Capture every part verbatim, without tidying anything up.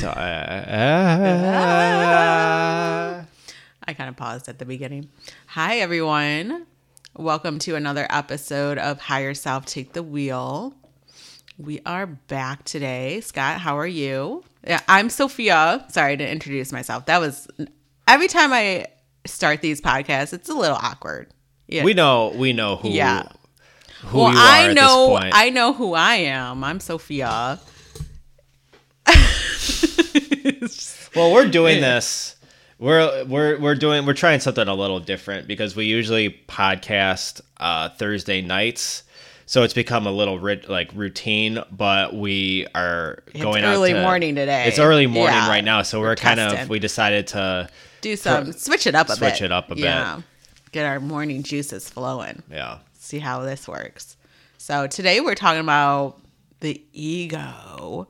to, uh, I kind of paused at the beginning. Hi, everyone. Welcome to another episode of Higher Self Take the Wheel. We are back today. Scott, how are you? Yeah, I'm Sophia. Sorry to introduce myself. That was every time I start these podcasts, it's a little awkward. Yeah. we know, we know who, Yeah. who well, you are I at know, this point. I know who I am. I'm Sophia. Well, we're doing this. We're we're we're doing we're trying something a little different because we usually podcast uh, Thursday nights, so it's become a little rit- like routine. But we are It's going early out to, morning today. It's early morning Yeah. right now, so we're, We're kind testing. of we decided to Do some, switch it up a switch bit. it up a bit. Yeah. Get our morning juices flowing. yeah. See how this works. So today we're talking about the ego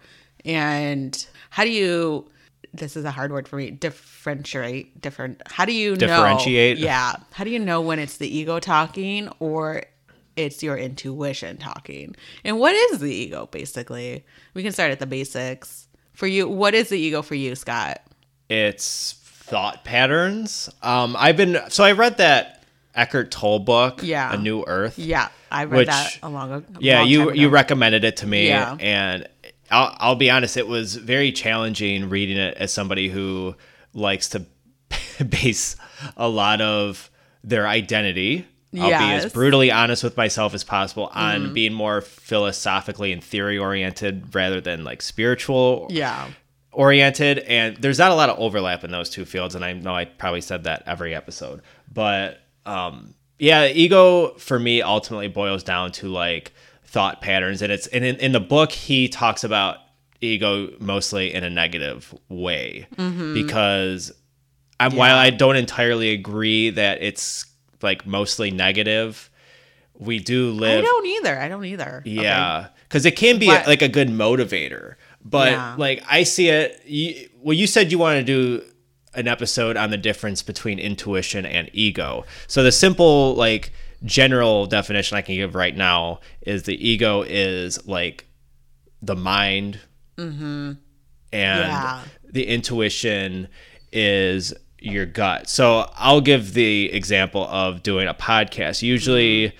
and how do you, this is a hard word for me, differentiate, different, how do you Differentiate? know? Yeah. How do you know when it's the ego talking or it's your intuition talking? And what is the ego, basically? We can start at the basics. For you, what is the ego for you, Scott? It's thought patterns. Um, I've been so I read that Eckhart Tolle book, Yeah. A New Earth. Yeah, I read Which- that a long ago. Yeah, long you time you ago. recommended it to me, Yeah. and I'll I'll be honest, it was very challenging reading it as somebody who likes to base a lot of their identity. I'll be Yes. as brutally honest with myself as possible on being more philosophically and theory oriented rather than like spiritual Yeah. oriented. And there's not a lot of overlap in those two fields. And I know I probably said that every episode, but um, yeah, ego for me ultimately boils down to like thought patterns. And it's and in, in the book, he talks about ego mostly in a negative way because I'm, Yeah. while I don't entirely agree that it's like mostly negative, we do live. I don't either. I don't either. Okay. Yeah, because it can be What- like a good motivator, but Yeah. like I see it. You, well, you said you want to do an episode on the difference between intuition and ego. So the simple like general definition I can give right now is the ego is like the mind, and Yeah. the intuition is your gut. So I'll give the example of doing a podcast. Usually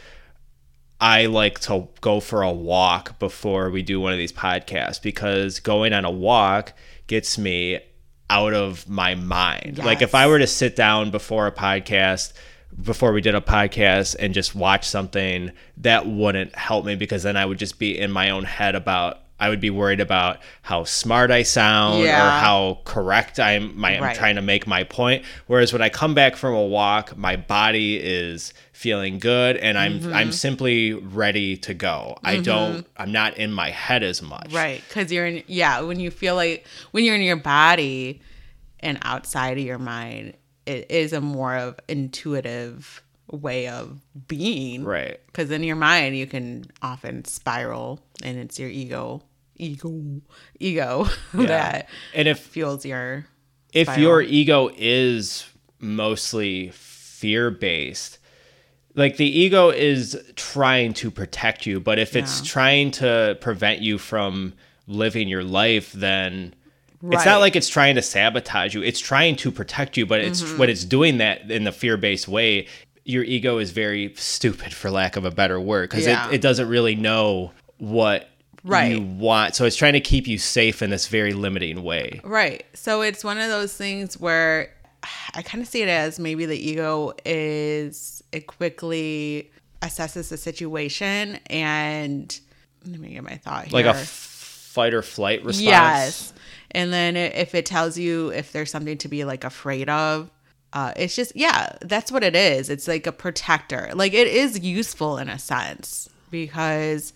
I like to go for a walk before we do one of these podcasts because going on a walk gets me out of my mind. Like if Yes. I were to sit down before a podcast, before we did a podcast and just watch something, that wouldn't help me because then I would just be in my own head about I would be worried about how smart I sound Yeah. or how correct I'm, my, Right. I'm trying to make my point. Whereas when I come back from a walk, my body is feeling good and I'm Mm-hmm. I'm simply ready to go. I don't I'm not in my head as much. Right. Because you're in, yeah, when you feel like, when you're in your body and outside of your mind, it is a more of intuitive way of being. Right. Because in your mind, you can often spiral and it's your ego, ego, ego that And if fuels your if spiral. your ego is mostly fear-based, like the ego is trying to protect you, but if it's Yeah. trying to prevent you from living your life, then it's Right. not like it's trying to sabotage you. It's trying to protect you, but it's Mm-hmm. when it's doing that in the fear-based way, your ego is very stupid, for lack of a better word, because Yeah. it, it doesn't really know what Right. you want. So it's trying to keep you safe in this very limiting way. Right. So it's one of those things where I kind of see it as maybe the ego is, it quickly assesses the situation and let me get my thought here. Like a f- fight or flight response. Yes. And then i- if it tells you if there's something to be like afraid of, uh, it's just, yeah, that's what it is. It's like a protector. Like it is useful in a sense because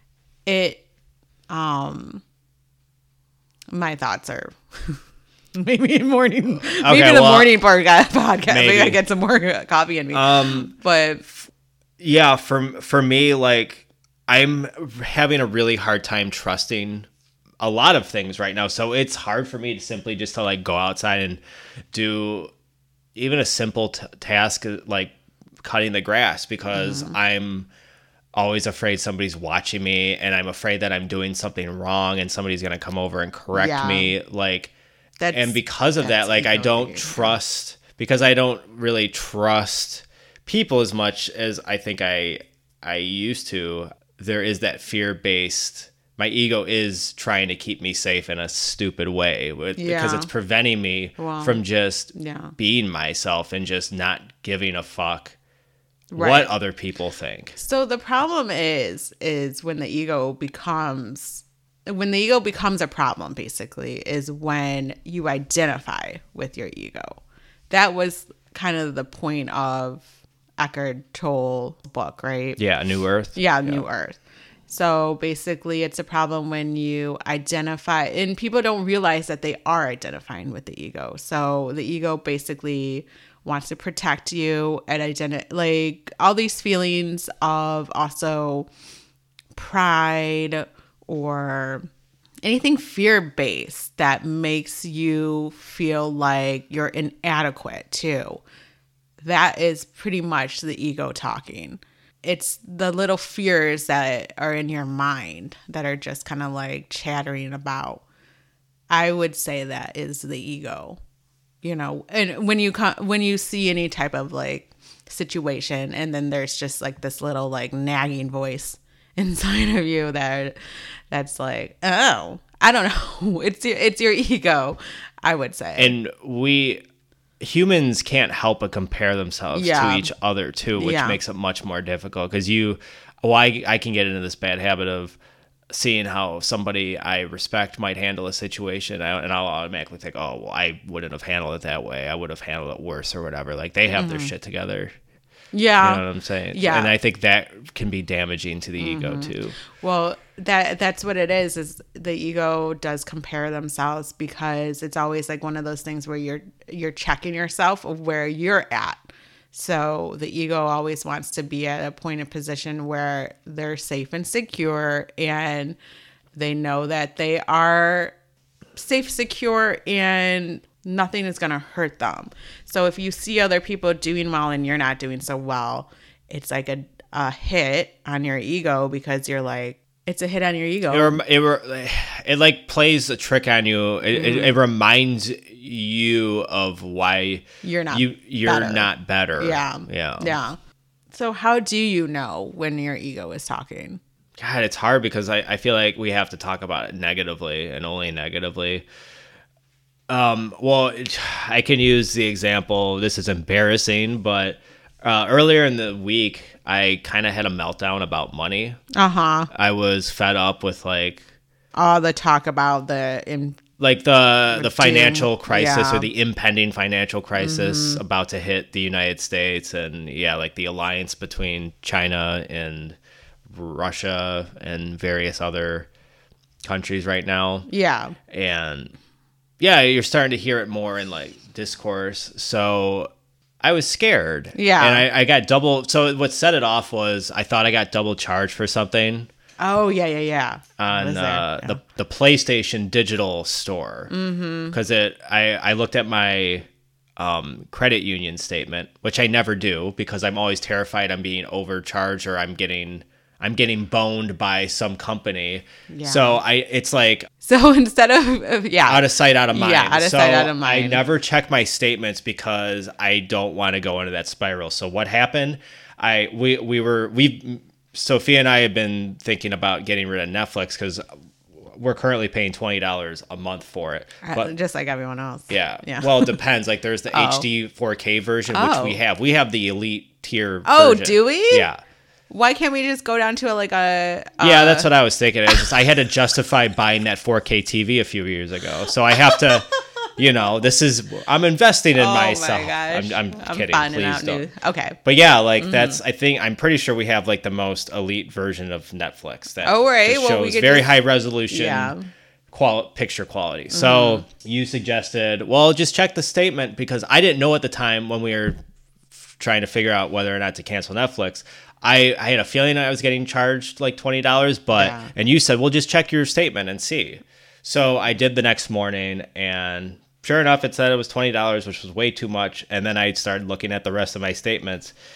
it, um, my thoughts are maybe in morning, maybe the well, morning part podcast. Maybe. maybe. I get some more coffee in me. Um, but yeah, for for me, like I'm having a really hard time trusting a lot of things right now. So it's hard for me to simply just to like go outside and do even a simple t- task like cutting the grass because Mm-hmm. I'm always afraid somebody's watching me, and I'm afraid that I'm doing something wrong and somebody's going to come over and correct Yeah. me. Like, That's, and because of that, like, I ego don't being- trust, because I don't really trust people as much as I think I, I used to. There is that fear-based, my ego is trying to keep me safe in a stupid way with, because Yeah. it's preventing me Wow. from just Yeah. being myself and just not giving a fuck Right. what other people think. So the problem is, is when the ego becomes, when the ego becomes a problem, basically, is when you identify with your ego. That was kind of the point of Eckhart Tolle book, right? Yeah, New Earth. Yeah, New Earth. So basically, it's a problem when you identify, and people don't realize that they are identifying with the ego. So the ego basically wants to protect you and identify, like all these feelings of also pride or anything fear-based that makes you feel like you're inadequate too. That is pretty much the ego talking. It's the little fears that are in your mind that are just kind of like chattering about. I would say that is the ego, you know. And when you come, when you see any type of like situation, and then there's just like this little like nagging voice inside of you that that's like, oh, I don't know. It's your, it's your ego, I would say. And we humans can't help but compare themselves Yeah. to each other too, which Yeah. makes it much more difficult because you, well, I, I can get into this bad habit of seeing how somebody I respect might handle a situation, and I'll automatically think, oh, well, I wouldn't have handled it that way. I would have handled it worse or whatever. Like they have their shit together. yeah. You know what I'm saying? Yeah. And I think that can be damaging to the ego too. Well, that that's what it is, is the ego does compare themselves because it's always like one of those things where you're you're checking yourself of where you're at. So the ego always wants to be at a point of position where they're safe and secure, and they know that they are safe, secure, and nothing is going to hurt them. So if you see other people doing well and you're not doing so well, it's like a, a hit on your ego because you're like, it's a hit on your ego. It, rem- it, re- it like plays a trick on you. It, it, it reminds you of why You're not you you're better. not better. Yeah. Yeah. Yeah. So how do you know when your ego is talking? God, it's hard because I, I feel like we have to talk about it negatively and only negatively. Um, well, it, I can use the example. This is embarrassing, but uh, earlier in the week, I kind of had a meltdown about money. Uh-huh. I was fed up with like All the talk about the in like the the doom, financial crisis yeah. or the impending financial crisis about to hit the United States, and yeah, like the alliance between China and Russia and various other countries right now. yeah. And yeah, you're starting to hear it more in like discourse. So I was scared. Yeah. And I, I got double. So what set it off was I thought I got double charged for something Oh yeah, yeah, yeah. on Was there? uh, Yeah. the the PlayStation digital store. Because it, I I looked at my um, credit union statement, which I never do because I'm always terrified I'm being overcharged or I'm getting I'm getting boned by some company. Yeah. So I it's like So instead of, of yeah, out of sight, out of mind. Yeah, out of so sight, out of I mind. never check my statements because I don't want to go into that spiral. So what happened? I we we were we Sophia and I have been thinking about getting rid of Netflix because we're currently paying twenty dollars a month for it. Uh, But just like everyone else. yeah, Yeah. well, it depends. Like there's the Oh. H D four K version, which Oh. we have. We have the elite tier. Oh, version. do we? Yeah. Why can't we just go down to a, like a, a Yeah, that's what I was thinking. I just I had to justify buying that four K T V a few years ago, so I have to, you know, this is I'm investing in oh myself. my gosh. I'm, I'm kidding. finding Please out don't. new- Okay. But yeah, like Mm-hmm. that's I think I'm pretty sure we have like the most elite version of Netflix that Oh, right. just Well, we shows could very just- high resolution. Yeah. Qual- picture quality. So Mm-hmm. you suggested, well, just check the statement because I didn't know at the time when we were f- trying to figure out whether or not to cancel Netflix. I, I had a feeling I was getting charged like twenty dollars, but Yeah. and you said, well, just check your statement and see. So I did the next morning, and sure enough, it said it was twenty dollars, which was way too much. And then I started looking at the rest of my statements,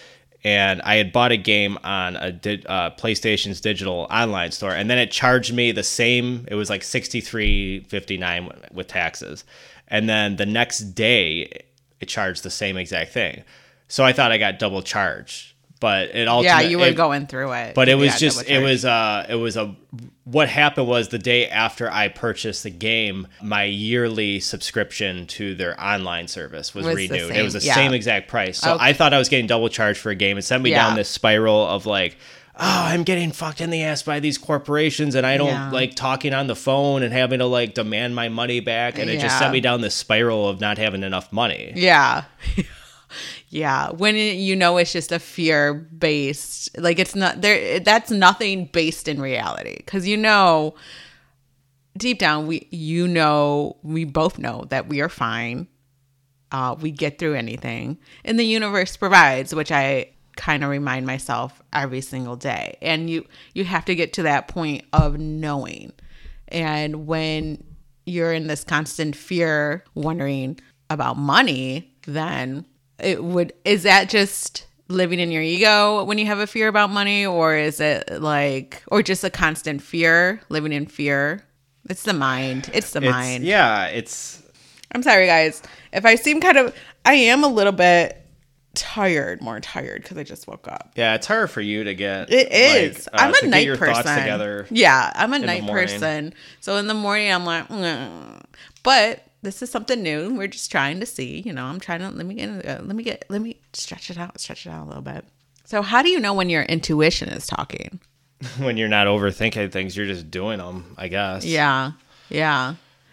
and I had bought a game on a di- uh, PlayStation's digital online store, and then it charged me the same. It was like sixty-three fifty-nine with taxes, and then the next day it charged the same exact thing. So I thought I got double charged, but it ultimately Yeah, you were it, going through it. But it was Yeah, just double it charge. was uh it was a what happened was the day after I purchased the game, my yearly subscription to their online service was, Was the renewed. same, It was the yeah. same exact price. So Okay. I thought I was getting double charged for a game. It sent me Yeah. down this spiral of like, oh, I'm getting fucked in the ass by these corporations, and I don't Yeah. like talking on the phone and having to like demand my money back, and it just Yeah. sent me down this spiral of not having enough money. Yeah. Yeah. When it, you know it's just a fear based, like it's not there, that's nothing based in reality. Because you know, deep down, we, you know, we both know that we are fine. Uh, we get through anything. And the universe provides, which I kind of remind myself every single day. And you, you have to get to that point of knowing. And when you're in this constant fear, wondering about money, then it would, is that just living in your ego when you have a fear about money, or is it like, or just a constant fear, living in fear? It's the mind. It's the It's- mind. Yeah, it's I'm sorry, guys. If I seem kind of, I am a little bit tired, more tired because I just woke up. yeah, it's hard for you to get. It is. like, uh, I'm to a get night your person. Thoughts together. Yeah, I'm a the night morning. person. So in the morning, I'm like, mm. But this is something new. We're just trying to see. You know, I'm trying to let me get, uh, let me get, let me stretch it out, stretch it out a little bit. So how do you know when your intuition is talking? When you're not overthinking things, you're just doing them, I guess. Yeah, yeah.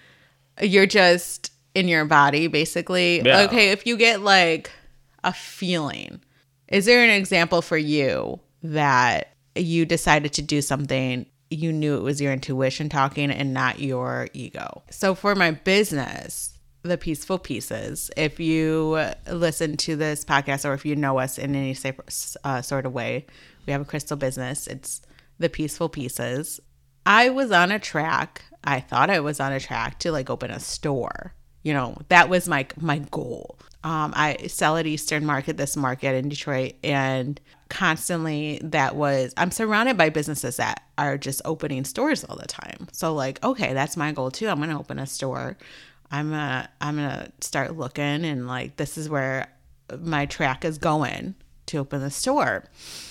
You're just in your body, basically. Yeah. Okay, if you get like a feeling, is there an example for you that you decided to do something, you knew it was your intuition talking and not your ego? So for my business, The Peaceful Pieces, if you listen to this podcast or if you know us in any safe, uh, sort of way, we have a crystal business. It's The Peaceful Pieces. I was on a track. I thought I was on a track to like open a store. You know, that was my my goal. Um, I sell at Eastern Market, this market in Detroit, and constantly that was, I'm surrounded by businesses that are just opening stores all the time. So like, okay, that's my goal too. I'm going to open a store. I'm gonna, I'm gonna start looking, and like, this is where my track is going to open the store.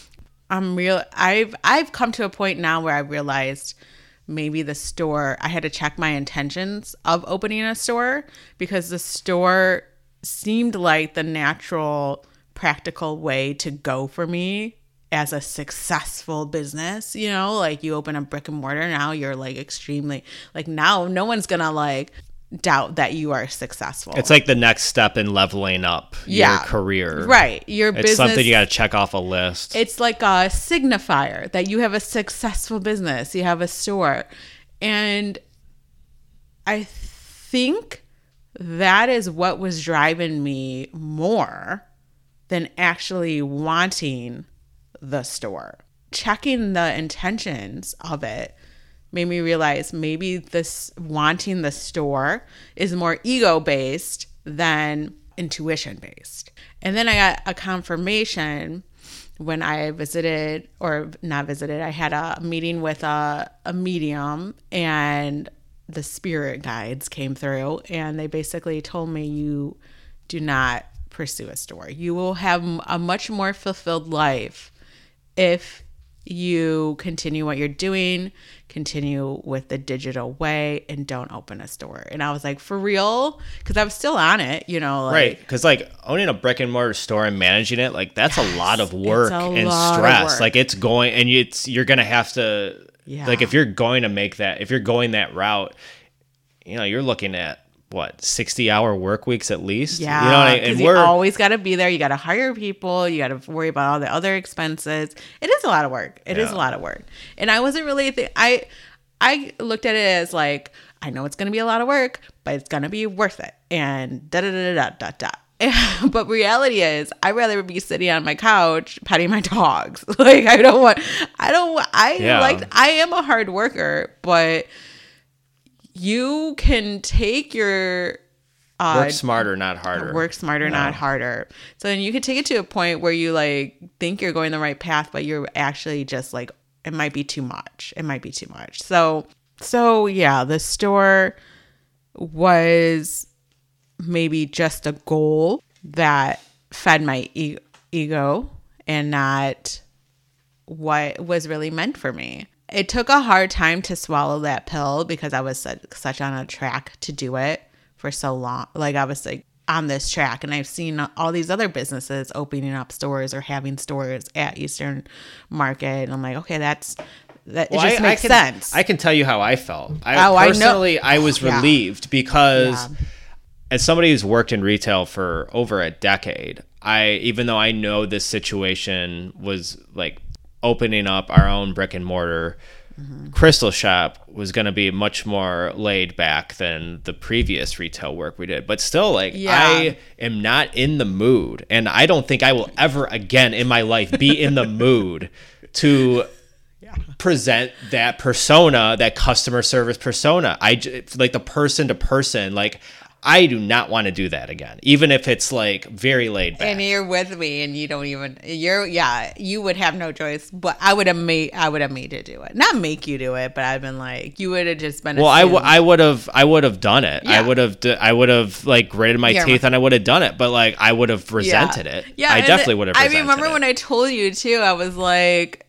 I'm real. I've, I've come to a point now where I realized maybe the store, I had to check my intentions of opening a store, because the store seemed like the natural, practical way to go for me as a successful business. You know, like you open a brick and mortar, now you're like extremely, like now no one's gonna like doubt that you are successful. It's like the next step in leveling up Yeah. your career. Right. Your It's business, something you got to check off a list. it's like a signifier that you have a successful business, you have a store. And I think that is what was driving me more than actually wanting the store. Checking the intentions of it made me realize maybe this wanting the store is more ego based than intuition based. And then I got a confirmation when I visited, or not visited, I had a meeting with a, a medium, and the spirit guides came through, and they basically told me, you do not pursue a store. You will have a much more fulfilled life if you continue what you're doing, continue with the digital way, and don't open a store. And I was like, for real? Because I was still on it, you know, like, Right, because like owning a brick and mortar store and managing it, like that's a lot of work a and lot of stress. work. Like it's going, and it's you're gonna have to, Yeah. like if you're going to make that, if you're going that route, you know, you're looking at what sixty hour work weeks at least. Yeah, you know, what I- because and you we're always got to be there. You got to hire people. You got to worry about all the other expenses. It is a lot of work. It is Yeah. a lot of work. And I wasn't really th- I I looked at it as like, I know it's going to be a lot of work, but it's going to be worth it. And da da da da da da da. But reality is, I'd rather be sitting on my couch petting my dogs. Like I don't want. I don't. I Yeah. like. I am a hard worker, but you can take your Uh, work smarter, not harder. Work smarter, No. not harder. So then you could take it to a point where you like think you're going the right path, but you're actually just like, it might be too much. It might be too much. So, so yeah, the store was maybe just a goal that fed my e- ego and not what was really meant for me. It took a hard time to swallow that pill because I was such, such on a track to do it for so long. Like I was like on this track, and I've seen all these other businesses opening up stores or having stores at Eastern Market. And I'm like, okay, that's, that Well, it just I, makes I can, sense. I can tell you how I felt. I Oh, I know. personally, I, was Yeah. relieved because Yeah. as somebody who's worked in retail for over a decade, I even though I know this situation was like opening up our own brick and mortar mm-hmm. Crystal Shop was going to be much more laid back than the previous retail work we did. But still, like, Yeah. I am not in the mood, and I don't think I will ever again in my life be in the mood to yeah. present that persona, that customer service persona. I j- like the person to person, like, I do not want to do that again, even if it's like very laid back. And you're with me, and you don't even you're yeah. You would have no choice, but I would have made I would have made you do it, not make you do it, but I've been like you would have just been. Well, I, w- assumed. I would have I would have done it. Yeah. I would have d- I would have like gritted my Yeah, teeth and I would have done it. But like I would have resented yeah. it. Yeah, I and definitely would have. I resented remember it. when I told you too. I was like.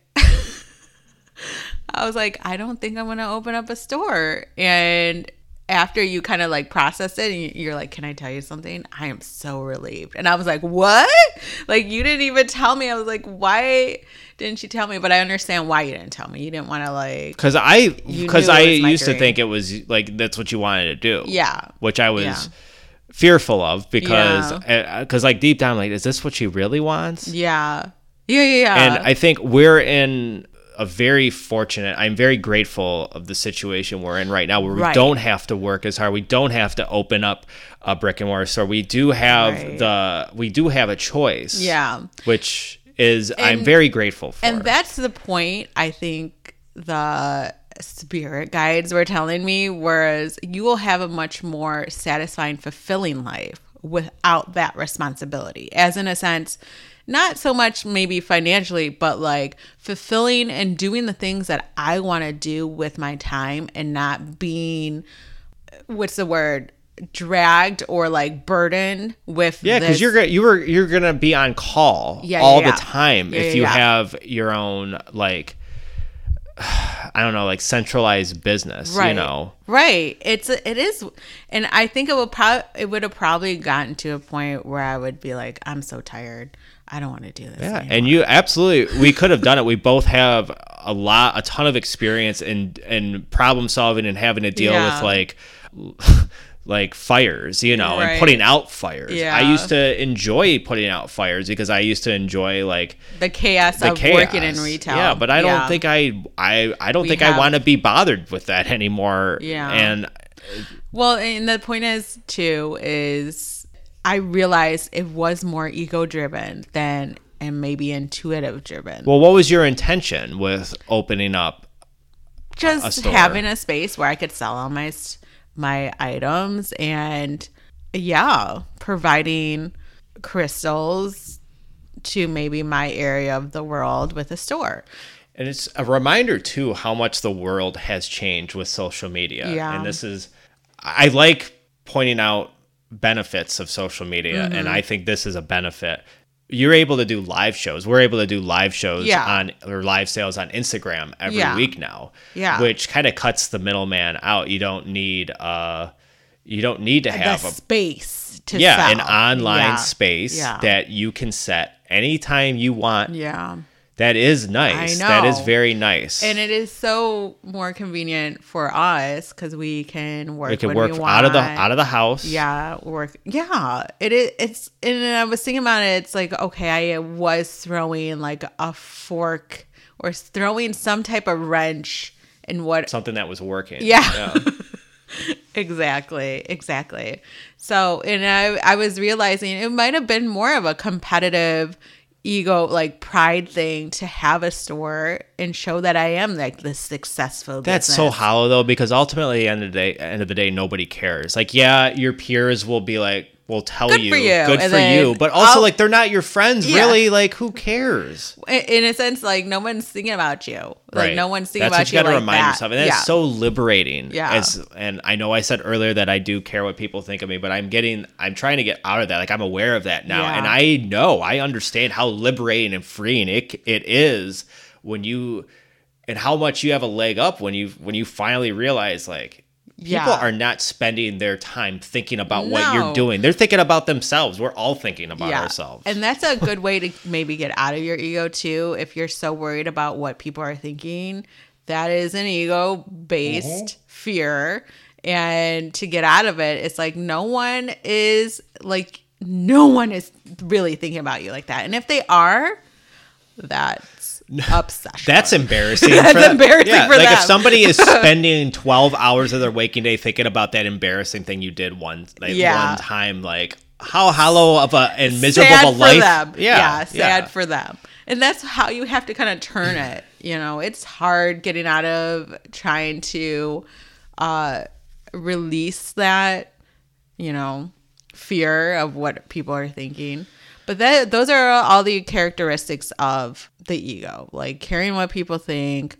I was like, I don't think I'm going to open up a store. And after you kind of like process it and you're like, can I tell you something? I am so relieved. And I was like, what? Like, you didn't even tell me. I was like, why didn't you tell me? But I understand why you didn't tell me. You didn't want to like. Because I, because I it was my used to dream. think it was like, that's what you wanted to do. Yeah. Which I was Yeah. fearful of because, Yeah. because like deep down, like, is this what she really wants? Yeah. Yeah, yeah, yeah. And I think we're in a very fortunate, I'm very grateful of the situation we're in right now where we Right. don't have to work as hard. We don't have to open up a brick and mortar store. We do have Right. the, we do have a choice. Yeah. Which is, I'm And- very grateful for. And that's the point I think the spirit guides were telling me, whereas you will have a much more satisfying, fulfilling life without that responsibility. As in a sense, not so much maybe financially, but like fulfilling and doing the things that I want to do with my time and not being, what's the word? Dragged or like burdened with yeah, because this- you're gonna you were you're gonna be on call Yeah, all yeah, the yeah. time Yeah, if yeah, you yeah. have your own like I don't know like centralized business. Right. You know. Right. It's it is, and I think it would probably it would have probably gotten to a point where I would be like, I'm so tired. I don't want to do this. Yeah, anymore. and you absolutely we could have done it. We both have a lot, a ton of experience in in problem solving and having to deal Yeah. with like like fires, you know, Right. and putting out fires. Yeah. I used to enjoy putting out fires because I used to enjoy like the chaos the of chaos. working in retail. Yeah, but I don't Yeah. think I I I don't We think have- I want to be bothered with that anymore. Yeah. and Well, and the point is too is I realized it was more ego driven than and maybe intuitive driven. well, what was your intention with opening up? a Just store. having a space where I could sell all my s- my items and yeah, providing crystals to maybe my area of the world with a store. And it's a reminder too how much the world has changed with social media. Yeah. And this is I like pointing out benefits of social media Mm-hmm. and I think this is a benefit. You're able to do live shows. We're able to do live shows Yeah. on or live sales on Instagram every Yeah. week now. Yeah. Which kind of cuts the middleman out. You don't need uh you don't need to have The a space to yeah, sell. an online Yeah. space Yeah. that you can set anytime you want. Yeah. That is nice. I That is know. very nice. And it is so more convenient for us because we can work. We can when work we want. out of the out of the house. Yeah, work. Yeah, it is. It's and I was thinking about it. It's like okay, I was throwing like a fork or throwing some type of wrench in what. Something that was working. Yeah. Exactly, exactly. So, and I, I was realizing it might have been more of a competitive ego, like pride thing to have a store and show that I am like this successful That's business. so hollow though, because ultimately, at the end of the day, end of the day, nobody cares. Like, yeah, your peers will be like, will tell Good you, for you. good And for then you, but also I'll- like they're not your friends. Yeah. Really, like who cares? In- In a sense, like no one's thinking about you. Like Right. no one's thinking That's about what you you got to like remind that. yourself, and that's yeah. so liberating. Yeah. As and I know I said earlier that I do care what people think of me, but I'm getting, I'm trying to get out of that. Like I'm aware of that now, Yeah. and I know, I understand how liberating and freeing it it is when you, and how much you have a leg up when you when you finally realize like. People Yeah. are not spending their time thinking about what No. you're doing. They're thinking about themselves. We're all thinking about ourselves. And that's a good way to maybe get out of your ego too. If you're so worried about what people are thinking, that is an ego based Mm-hmm. fear. And to get out of it, it's like no one is like, no one is really thinking about you like that. And if they are, that's obsession. That's embarrassing. That's for them. embarrassing yeah, for like them. if somebody is spending twelve hours of their waking day thinking about that embarrassing thing you did one like Yeah. one time, like how hollow of a and miserable sad of a for life. them. Yeah, Yeah, sad yeah. for them. And that's how you have to kind of turn it. You know, it's hard getting out of trying to uh, release that, you know, fear of what people are thinking. But that those are all the characteristics of the ego, like caring what people think,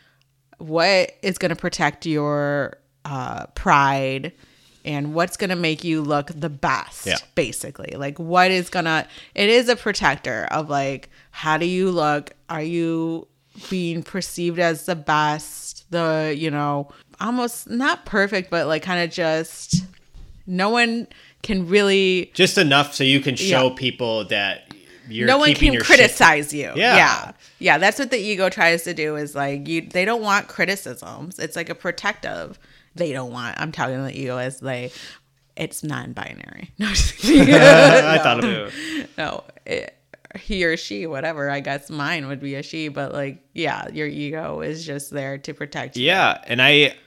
what is going to protect your uh, pride, and what's going to make you look the best, Yeah. basically. Like what is going to, it is a protector of like, how do you look? Are you being perceived as the best? The, you know, almost not perfect, but like kind of just no one can really, Just enough so you can show Yeah. people that you're no one keeping can your criticize you. Yeah. yeah. Yeah, that's what the ego tries to do is like you they don't want criticisms. It's like a protective. They don't want. I'm talking to the ego as they it's non-binary. No, just kidding. shit. I No. thought of it. No, it, he or she, whatever. I guess mine would be a she, but like, yeah, your ego is just there to protect you. Yeah, and I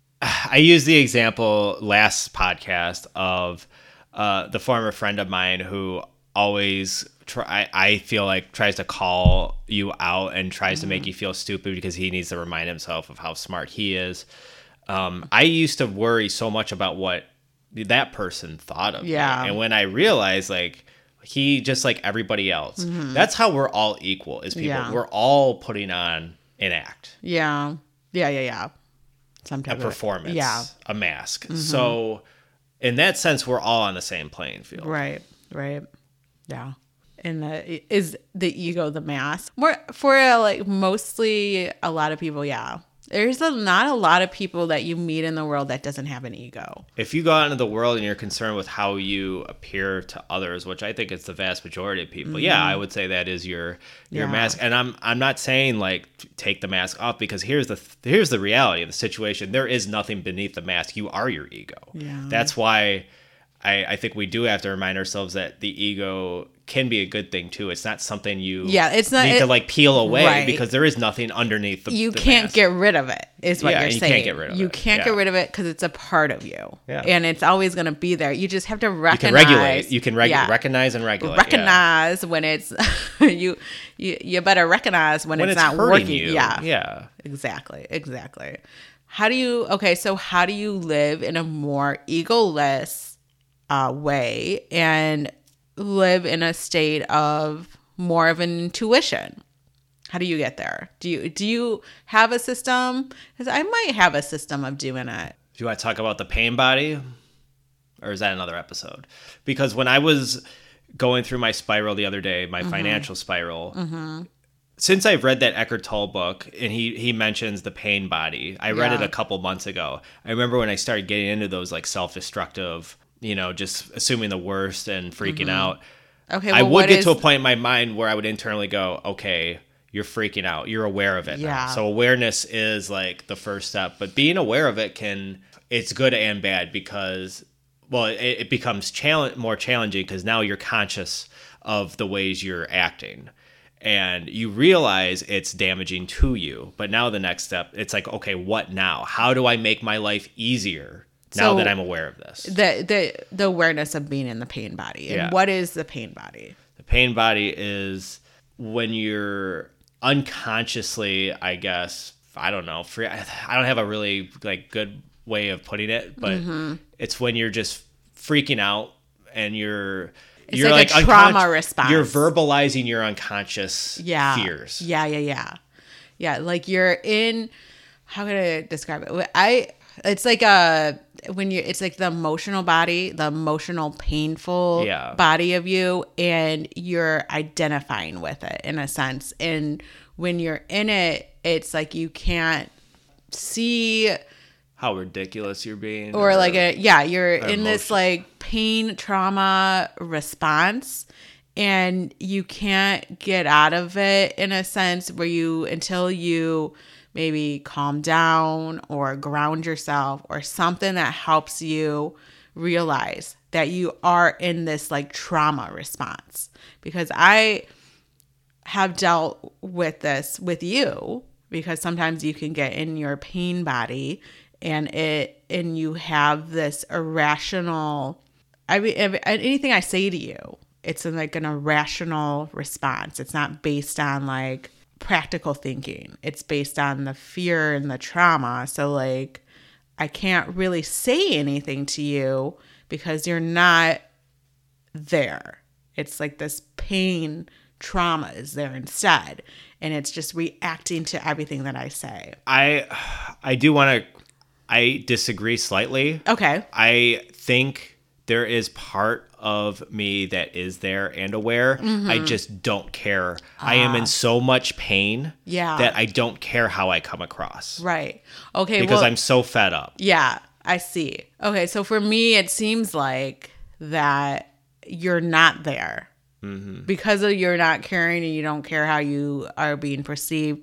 I used the example last podcast of uh, the former friend of mine who always try I feel like tries to call you out and tries mm-hmm. to make you feel stupid because he needs to remind himself of how smart he is. Um, I used to worry so much about what that person thought of Yeah. me, and when I realized like he just like everybody else, Mm-hmm. that's how we're all equal as people. Yeah. We're all putting on an act. Yeah. Yeah, yeah, yeah. Some type a of- performance, Yeah. a mask. Mm-hmm. So in that sense, we're all on the same playing field. Right, right. Yeah. And the, is the ego the mask? More for uh, like mostly a lot of people, yeah. There's a, not a lot of people that you meet in the world that doesn't have an ego. If you go out into the world and you're concerned with how you appear to others, which I think it's the vast majority of people, mm-hmm. yeah, I would say that is your your Yeah. mask. And I'm I'm not saying like take the mask off, because here's the here's the reality of the situation. There is nothing beneath the mask. You are your ego. Yeah. That's why I, I think we do have to remind ourselves that the ego can be a good thing too. It's not something you Yeah, it's not- need it- to like peel away, Right. because there is nothing underneath the You the can't mask. get rid of it, is what Yeah, you're you saying. can't get rid of You it. can't Yeah. get rid of it because it's a part of you. Yeah. And it's always going to be there. You just have to You recognize. can regulate. You can regu- Yeah. recognize and regulate. yeah. recognize when it's you, you you better recognize when, When it's, it's not hurting working. you. Yeah. Yeah. Exactly. Exactly. How do you okay, so how do you live in a more egoless uh, way and live in a state of more of an intuition? How do you get there? Do you do you have a system? Because I might have a system of doing it. Do you want to talk about the pain body? Or is that another episode? Because when I was going through my spiral the other day, my mm-hmm. financial spiral, mm-hmm. since I've read that Eckhart Tolle book, and he, he mentions the pain body, I read Yeah. it a couple months ago. I remember when I started getting into those like self-destructive, you know, just assuming the worst and freaking Mm-hmm. out. Okay, I well, would what get is- to a point in my mind where I would internally go, okay, you're freaking out. You're aware of it. Yeah. Now. So awareness is like the first step, but being aware of it can, it's good and bad because, well, it, it becomes challenge more challenging because now you're conscious of the ways you're acting and you realize it's damaging to you. But now the next step, it's like, okay, what now? How do I make my life easier now So- that I'm aware of this? the the the awareness of being in the pain body. And Yeah. what is the pain body? The pain body is when you're unconsciously, I guess, I don't know, free, I don't have a really like good way of putting it, but mm-hmm. it's when you're just freaking out and you're it's you're like, like a trauma response. You're verbalizing your unconscious yeah. fears. Yeah, yeah, yeah. Yeah, like you're in, how can I describe it? I it's like a when you it's like the emotional body, the emotional painful yeah. body of you, and you're identifying with it in a sense. And when you're in it, it's like you can't see how ridiculous you're being, or, or like a yeah you're in emotion. This like pain trauma response, and you can't get out of it in a sense where you until you maybe calm down or ground yourself or something that helps you realize that you are in this like trauma response. Because I have dealt with this with you, because sometimes you can get in your pain body and it and you have this irrational, I mean, anything I say to you, it's like an irrational response. It's not based on like practical thinking. It's based on the fear and the trauma. So like I can't really say anything to you because you're not there. It's like this pain trauma is there instead, and it's just reacting to everything that I say. I I do want to I disagree slightly. Okay. I think there is part of me that is there and aware. Mm-hmm. I just don't care. Ah. I am in so much pain yeah. that I don't care how I come across. Right. Okay. Because well, I'm so fed up. Yeah, I see. Okay. So for me, it seems like that you're not there. Mm-hmm. Because of you're not caring and you don't care how you are being perceived.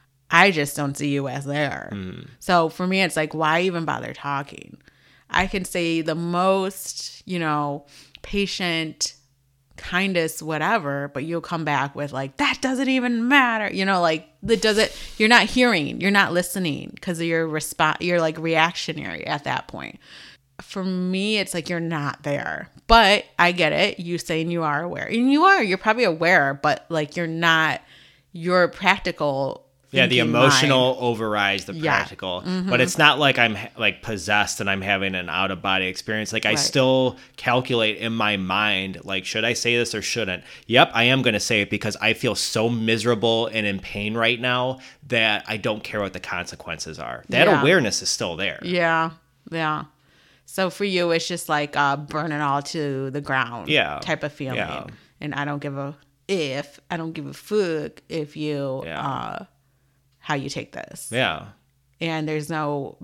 I just don't see you as there. Mm. So for me, it's like, why even bother talking? I can say the most, you know, patient, kindest, whatever, but you'll come back with like, that doesn't even matter. You know, like that doesn't, you're not hearing, you're not listening because of your response, you're like reactionary at that point. For me, it's like, you're not there, but I get it. You saying you are aware, and you are, you're probably aware, but like, you're not, you're practical. Yeah, the emotional mind. Overrides the yeah. practical. Mm-hmm. But it's not like I'm like possessed and I'm having an out of body experience. Like I right. still calculate in my mind, like, should I say this or shouldn't? Yep, I am going to say it because I feel so miserable and in pain right now that I don't care what the consequences are. That yeah. awareness is still there. Yeah, yeah. So for you, it's just like uh, burn it all to the ground yeah. type of feeling. Yeah. And I don't give a if, I don't give a fuck if you... Yeah. Uh, how you take this. Yeah. And there's no,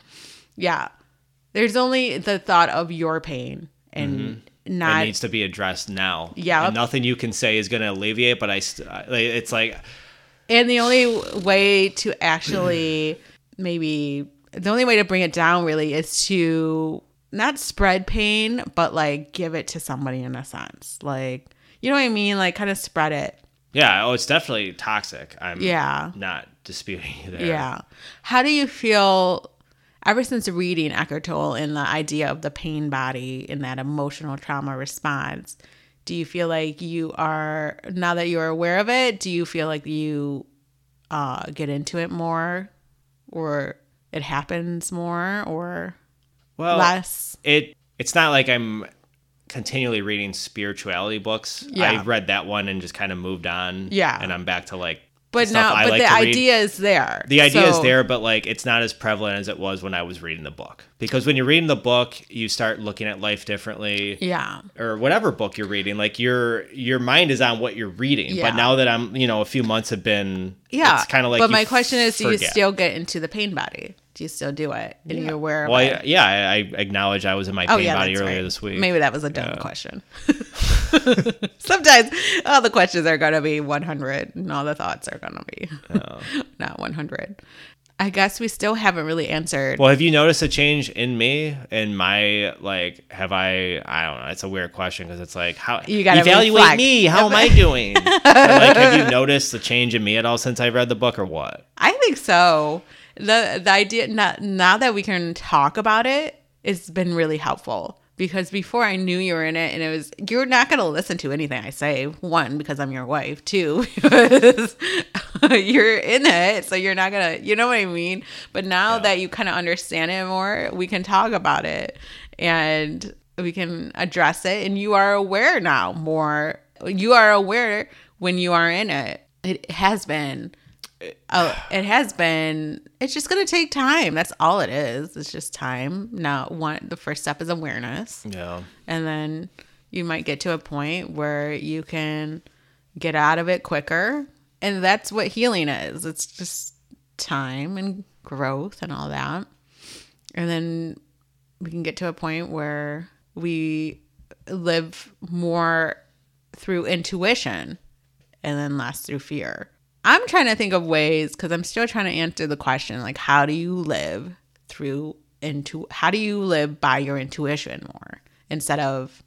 yeah, there's only the thought of your pain and mm-hmm. not. It needs to be addressed now. Yeah. And nothing you can say is going to alleviate, but I, st- it's like. And the only way to actually maybe, the only way to bring it down really is to not spread pain, but like give it to somebody in a sense. Like, you know what I mean? Like kind of spread it. Yeah, oh, it's definitely toxic. I'm yeah. not disputing you there. Yeah. How do you feel, ever since reading Eckhart Tolle and the idea of the pain body and that emotional trauma response, do you feel like you are, now that you're aware of it, do you feel like you uh, get into it more, or it happens more, or well, less? It It's not like I'm continually reading spirituality books. Yeah. I read that one and just kind of moved on. Yeah. And I'm back to like But the now stuff I but like the to idea read. is there. The idea so, is there, but like it's not as prevalent as it was when I was reading the book. Because when you're reading the book, you start looking at life differently. Yeah. Or whatever book you're reading. Like your your mind is on what you're reading. Yeah. But now that I'm, you know, a few months have been Yeah. it's kind of like But my question is, do forget. you still get into the pain body? Do you still do it? And yeah. you're aware of well, it? I, yeah, I, I acknowledge I was in my pain oh, yeah, body that's earlier right. this week. Maybe that was a dumb yeah. question. Sometimes all the questions are going to be one hundred and all the thoughts are going to be oh. not one hundred. I guess we still haven't really answered. Well, have you noticed a change in me? In my, like, have I, I don't know, it's a weird question because it's like, how, you gotta evaluate reflect. me, how am I doing? Or like, have you noticed the change in me at all since I read the book or what? I think so. The the idea, now, now that we can talk about it, it's been really helpful because before I knew you were in it, and it was, you're not going to listen to anything I say. One, because I'm your wife. Two, because you're in it. So you're not going to, you know what I mean? But now yeah. that you kind of understand it more, we can talk about it and we can address it. And you are aware now more. You are aware when you are in it. It has been. Oh, it has been. It's just gonna take time. That's all it is. It's just time. Now, one the first step is awareness. Yeah, and then you might get to a point where you can get out of it quicker, and that's what healing is. It's just time and growth and all that, and then we can get to a point where we live more through intuition, and then less through fear. I'm trying to think of ways, because I'm still trying to answer the question, like, how do you live through into how do you live by your intuition more instead of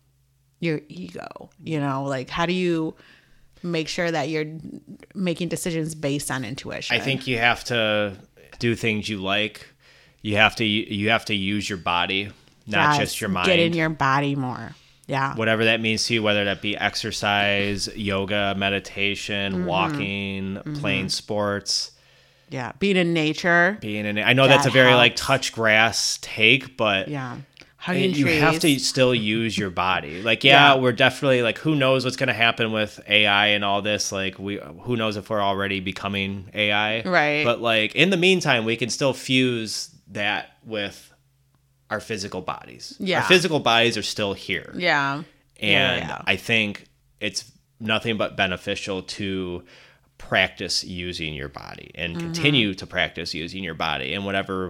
your ego? You know, like, how do you make sure that you're making decisions based on intuition? I think you have to do things you like. You have to you have to use your body, not yes, just your mind. Get in your body more. Yeah. Whatever that means to you, whether that be exercise, yoga, meditation, mm-hmm. walking, mm-hmm. playing sports. Yeah. Being in nature. Being in I know that that's a very helps. like touch grass take, but yeah. Hugging you trees. Have to still use your body. Like, yeah, yeah, we're definitely like, who knows what's going to happen with A I and all this? Like, we who knows if we're already becoming A I. Right. But like, in the meantime, we can still fuse that with our physical bodies. Yeah. Our physical bodies are still here. Yeah. And yeah, yeah. I think it's nothing but beneficial to practice using your body and mm-hmm. continue to practice using your body in whatever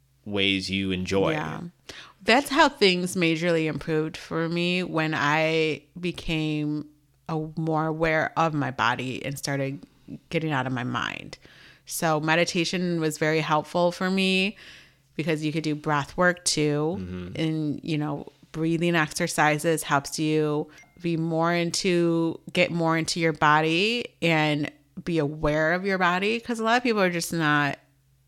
ways you enjoy. Yeah. That's how things majorly improved for me when I became a, more aware of my body and started getting out of my mind. So meditation was very helpful for me, because you could do breath work too. Mm-hmm. And, you know, breathing exercises helps you be more into, get more into your body and be aware of your body. Because a lot of people are just not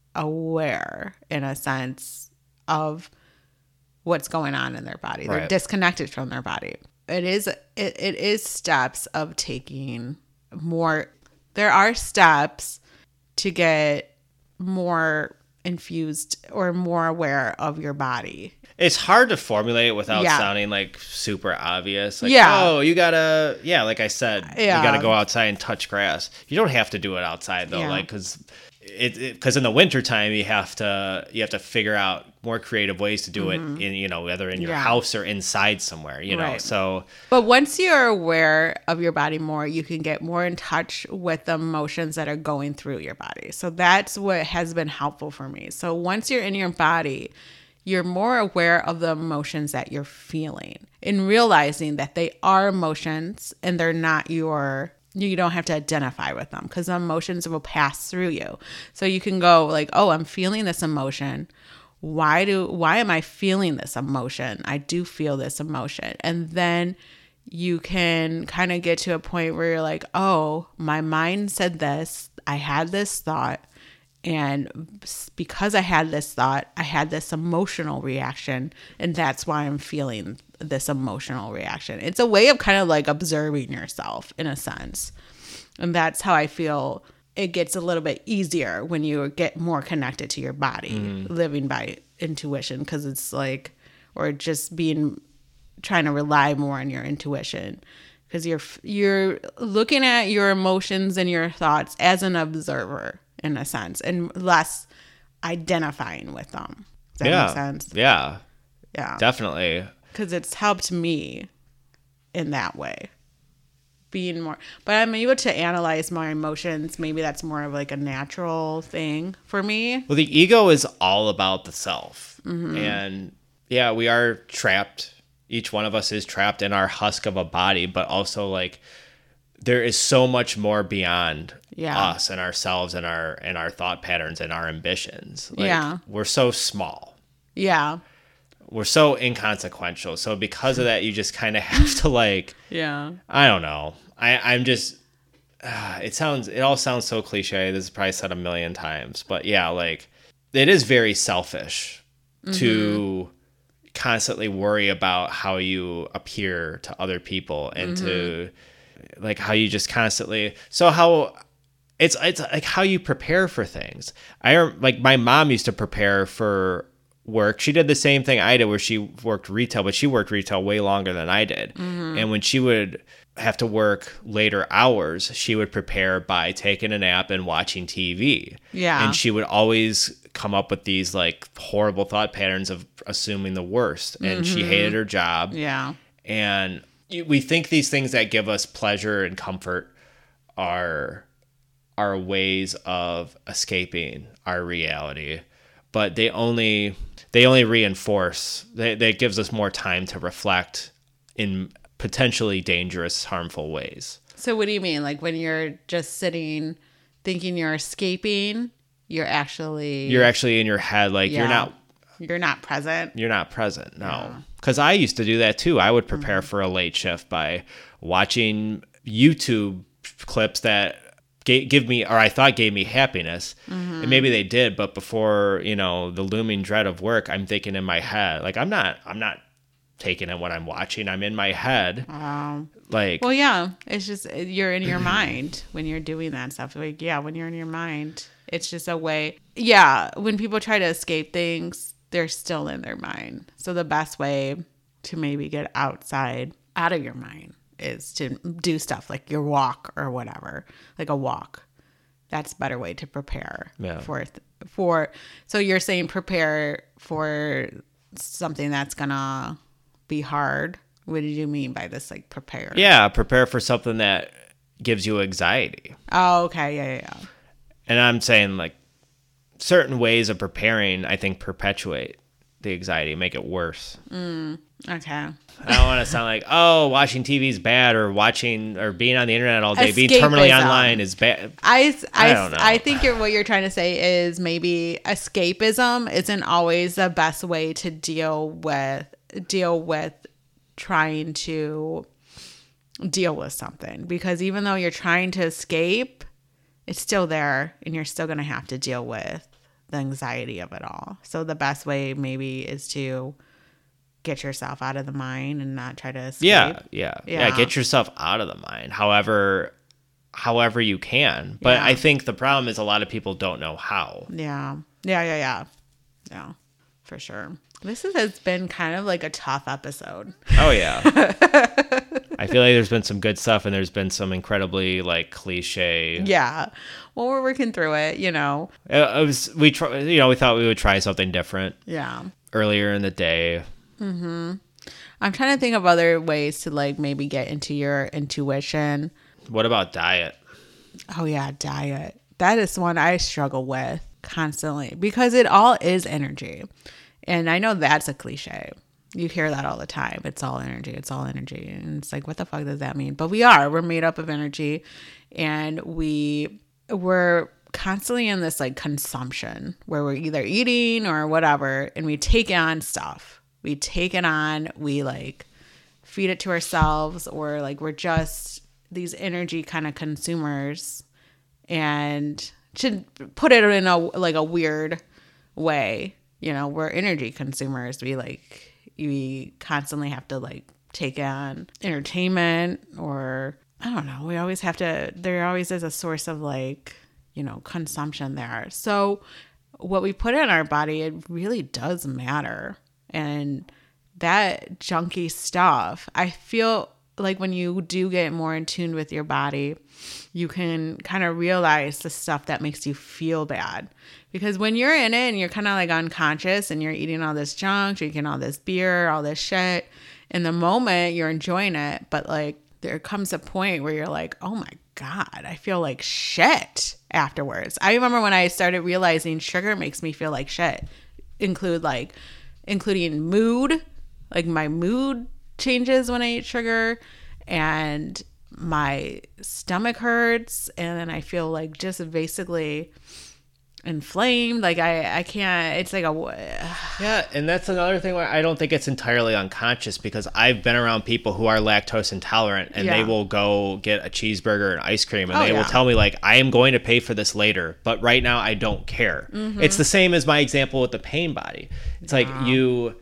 aware, in a sense, of what's going on in their body. They're right. disconnected from their body. It is, it, it is steps of taking more, there are steps to get more infused or more aware of your body. It's hard to formulate without yeah. sounding like super obvious. Like, yeah. oh, you gotta, yeah, like I said, yeah. you gotta go outside and touch grass. You don't have to do it outside though, yeah. like, cause it, because in the wintertime you have to, you have to figure out more creative ways to do mm-hmm. it in, you know, whether in your yeah. house or inside somewhere, you know, right. so. But once you're aware of your body more, you can get more in touch with the emotions that are going through your body. So that's what has been helpful for me. So once you're in your body, you're more aware of the emotions that you're feeling and realizing that they are emotions and they're not your, you don't have to identify with them, because the emotions will pass through you. So you can go like, oh, I'm feeling this emotion. Why do, why am I feeling this emotion? I do feel this emotion. And then you can kind of get to a point where you're like, oh, my mind said this. I had this thought. And because I had this thought, I had this emotional reaction, and that's why I'm feeling this emotional reaction. It's a way of kind of like observing yourself in a sense. And that's how I feel it gets a little bit easier when you get more connected to your body, mm. living by intuition, because it's like, or just being, trying to rely more on your intuition, because you're, you're looking at your emotions and your thoughts as an observer, in a sense, and less identifying with them. Does that yeah. make sense? Yeah. Yeah. Definitely. Because it's helped me in that way. Being more, but I'm able to analyze my emotions. Maybe that's more of like a natural thing for me. Well, the ego is all about the self. Mm-hmm. And yeah, we are trapped. Each one of us is trapped in our husk of a body, but also like, there is so much more beyond yeah. us and ourselves and our and our thought patterns and our ambitions. Like, yeah. we're so small. Yeah. We're so inconsequential. So because of that, you just kind of have to like, yeah. I don't know. I, I'm just, uh, it sounds, it all sounds so cliche. This is probably said a million times, but yeah, like it is very selfish mm-hmm. to constantly worry about how you appear to other people and mm-hmm. to like how you just constantly so how it's it's like how you prepare for things. I like my mom used to prepare for work. She did the same thing I did where she worked retail, but she worked retail way longer than I did. Mm-hmm. And when she would have to work later hours, she would prepare by taking a nap and watching T V. Yeah. And she would always come up with these like horrible thought patterns of assuming the worst. And mm-hmm. she hated her job. Yeah. And we think these things that give us pleasure and comfort are are ways of escaping our reality, but they only they only reinforce. They they gives us more time to reflect in potentially dangerous, harmful ways. So what do you mean? Like when you're just sitting thinking you're escaping, you're actually you're actually in your head, like yeah. you're not you're not present. You're not present. No. Because I used to do that too. I would prepare mm-hmm. for a late shift by watching YouTube clips that gave, give me, or I thought gave me happiness. Mm-hmm. And maybe they did, but before, you know, the looming dread of work, I'm thinking in my head, like I'm not, I'm not taking in what I'm watching. I'm in my head. Wow. Like, well, yeah, it's just, you're in your mind when you're doing that stuff. Like, yeah, when you're in your mind, it's just a way. Yeah. When people try to escape things, they're still in their mind. So the best way to maybe get outside, out of your mind, is to do stuff like your walk or whatever, like a walk. That's a better way to prepare yeah. for, for, so you're saying prepare for something that's gonna be hard. What did you mean by this? Like prepare? Yeah. Prepare for something that gives you anxiety. Oh, okay. Yeah. Yeah. yeah. And I'm saying like, certain ways of preparing, I think, perpetuate the anxiety, make it worse. Mm, okay. I don't want to sound like, oh, watching T V is bad, or watching or being on the internet all day, Escapism. being terminally online is bad. I, I, I don't know. I think you're, what you're trying to say is maybe escapism isn't always the best way to deal with deal with trying to deal with something, because even though you're trying to escape, it's still there, and you're still going to have to deal with the anxiety of it all. So the best way maybe is to get yourself out of the mind and not try to escape. Yeah, yeah, yeah. yeah get yourself out of the mind, however, however you can. But yeah. I think the problem is a lot of people don't know how. Yeah, yeah, yeah, yeah, yeah, for sure. This has been kind of like a tough episode. Oh yeah. I feel like there's been some good stuff, and there's been some incredibly like cliche. Yeah. Well, we're working through it, you know. It, it was we try, you know, we thought we would try something different. Yeah. Earlier in the day. Mhm. I'm trying to think of other ways to like maybe get into your intuition. What about diet? Oh yeah, diet. That is one I struggle with constantly, because it all is energy. And I know that's a cliche. You hear that all the time. It's all energy. It's all energy. And it's like, what the fuck does that mean? But we are. We're made up of energy. And we, we're constantly in this like consumption where we're either eating or whatever. And we take on stuff. We take it on. We like feed it to ourselves, or like we're just these energy kind of consumers. And to put it in a like a weird way, you know, we're energy consumers. We like... we constantly have to like take on entertainment, or I don't know. We always have to, there always is a source of like, you know, consumption there. So what we put in our body, it really does matter. And that junky stuff, I feel like when you do get more in tune with your body, you can kind of realize the stuff that makes you feel bad. Because when you're in it and you're kind of like unconscious and you're eating all this junk, drinking all this beer, all this shit, in the moment you're enjoying it. But like there comes a point where you're like, oh my God, I feel like shit afterwards. I remember when I started realizing sugar makes me feel like shit. Include like, including mood, like my mood changes when I eat sugar, and my stomach hurts, and then I feel like just basically inflamed. Like I, I can't, it's like a, yeah. And that's another thing where I don't think it's entirely unconscious, because I've been around people who are lactose intolerant, and yeah. they will go get a cheeseburger and ice cream, and oh, they yeah. will tell me like, I am going to pay for this later, but right now I don't care. Mm-hmm. It's the same as my example with the pain body. It's yeah. like you,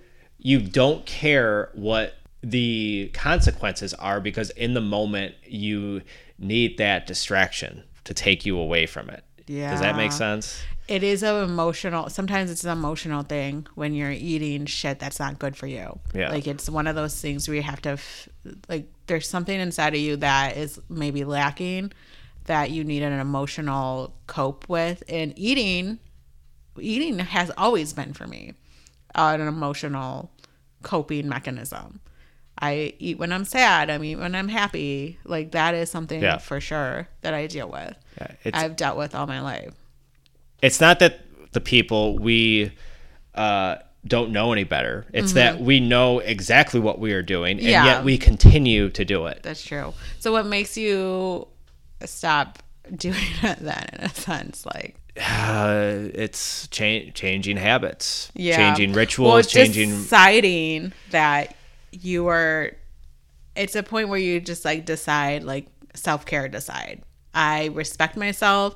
you don't care what the consequences are because in the moment you need that distraction to take you away from it. Yeah. Does that make sense? It is an emotional, sometimes it's an emotional thing when you're eating shit that's not good for you. Yeah. Like it's one of those things where you have to, f- like, there's something inside of you that is maybe lacking that you need an emotional cope with. And eating, eating has always been for me uh, an emotional coping mechanism. I eat when I'm sad. I eat when I'm happy. Like that is something yeah. for sure that I deal with. Yeah, it's, I've dealt with all my life. It's not that the people we uh, don't know any better. It's mm-hmm. that we know exactly what we are doing, and yeah. yet we continue to do it. That's true. So what makes you stop doing it then, in a sense? Like, uh, it's cha- changing habits, yeah. changing rituals, well, changing. Deciding that you are. It's a point where you just like decide, like self-care. Decide. I respect myself.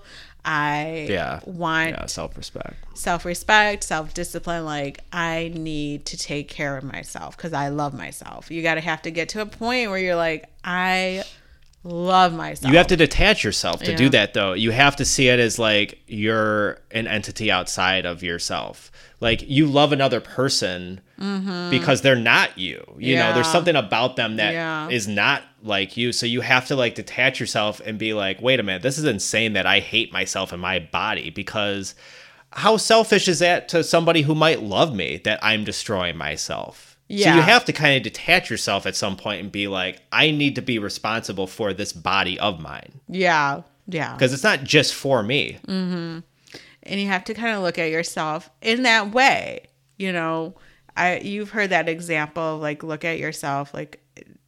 I yeah. want yeah, self-respect, self-respect, self-discipline. Like I need to take care of myself because I love myself. You got to have to get to a point where you're like, I love myself. You have to detach yourself to yeah. do that though. You have to see it as like you're an entity outside of yourself. Like you love another person mm-hmm. because they're not you. You yeah. know, there's something about them that yeah. is not like you. So you have to like detach yourself and be like, wait a minute, this is insane that I hate myself and my body, because how selfish is that to somebody who might love me that I'm destroying myself? Yeah. So you have to kind of detach yourself at some point and be like, I need to be responsible for this body of mine. Yeah. Yeah. Because it's not just for me. Mm-hmm. And you have to kind of look at yourself in that way. You know, I you've heard that example of like, look at yourself like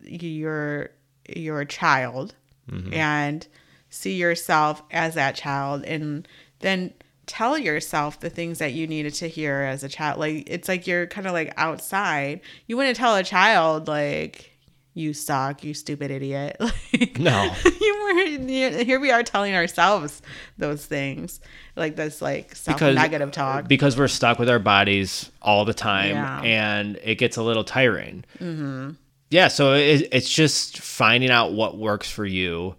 you're you're a child mm-hmm. and see yourself as that child, and then tell yourself the things that you needed to hear as a child. Like it's like you're kind of like outside. You wouldn't tell a child like, you suck, you stupid idiot. Like, no. You were, here we are telling ourselves those things. Like this like self-negative talk. Because we're stuck with our bodies all the time yeah. and it gets a little tiring. Mm-hmm. Yeah, so it, it's just finding out what works for you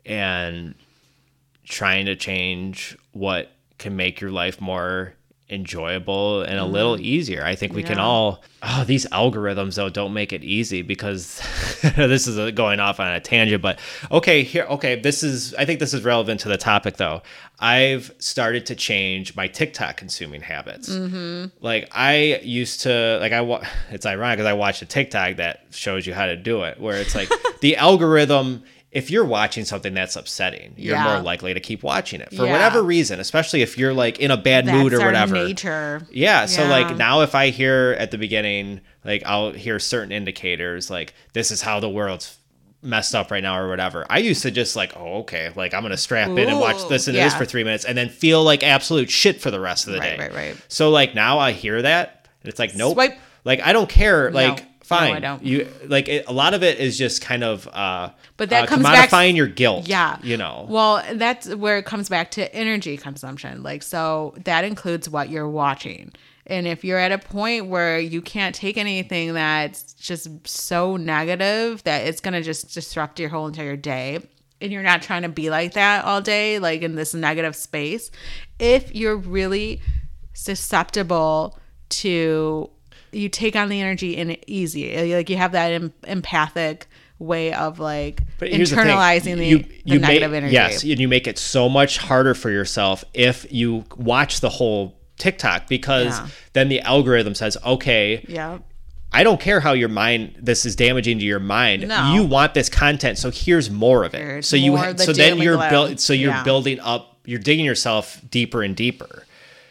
and trying to change what can make your life more enjoyable and a mm. little easier. I think we yeah. can all, oh, these algorithms though don't make it easy, because this is a, going off on a tangent, but okay, here, okay, this is, I think this is relevant to the topic though. I've started to change my TikTok consuming habits. Mm-hmm. Like I used to, like I, wa- it's ironic because I watched a TikTok that shows you how to do it, where it's like the algorithm, if you're watching something that's upsetting, you're yeah. more likely to keep watching it for yeah. whatever reason, especially if you're like in a bad that's mood or our whatever. Nature. Yeah. So yeah. like now if I hear at the beginning, like I'll hear certain indicators, like this is how the world's messed up right now or whatever. I used to just like, oh, okay, like I'm going to strap Ooh, in and watch this and yeah. this for three minutes and then feel like absolute shit for the rest of the right, day. Right, right, So like now I hear that and it's like, nope. Swipe. Like I don't care. No. Like, fine. No, I don't. You like it, a lot of it is just kind of uh but that uh, comes commodifying back, your guilt. Yeah. You know. Well, that's where it comes back to energy consumption. Like so that includes what you're watching. And if you're at a point where you can't take anything that's just so negative that it's going to just disrupt your whole entire day, and you're not trying to be like that all day, like in this negative space, if you're really susceptible to, you take on the energy in easy, like you have that em- empathic way of like internalizing the, you, the, you the negative make, energy. Yes, and you make it so much harder for yourself if you watch the whole TikTok, because yeah. then the algorithm says, okay, yeah. I don't care how your mind, this is damaging to your mind. No. You want this content, so here's more of it. Here's so you, the so then you're build, so you're yeah. building up, you're digging yourself deeper and deeper